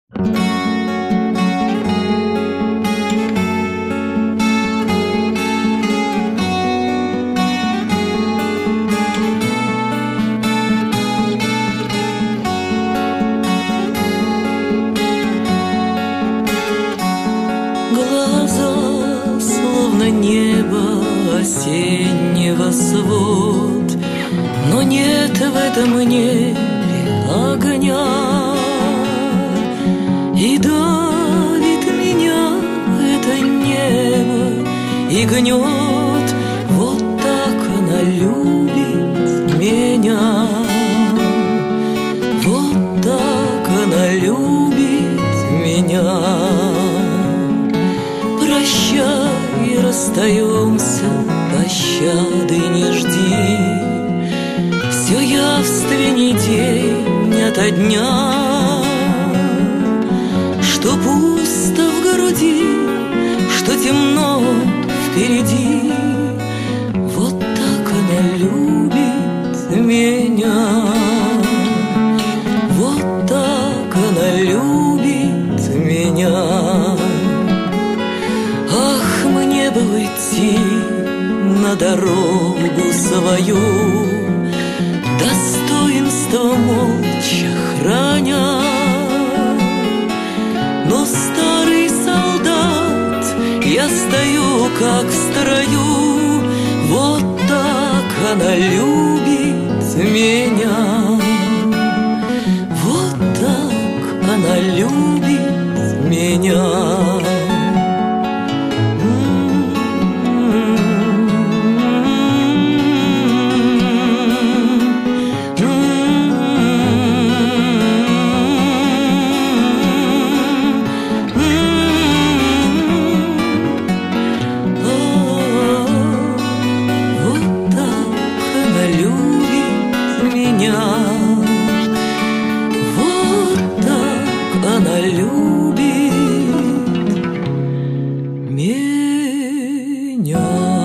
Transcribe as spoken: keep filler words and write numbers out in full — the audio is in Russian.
Небо осеннего свод, но нет в этом небе огня, и давит меня это небо и гнет. Вот так она любит меня, вот так она любит меня. Прощай, расстаемся, пощады не жди. Все явственней день ото дня, что пусто в груди, что темно впереди. Вот так она любит меня, вот так она любит меня. Ах, мне бы уйти на дорогу свою, достоинство молча храня. Но старый солдат, я стою как в строю. Вот так она любит меня, вот так она любит меня. Она любит меня.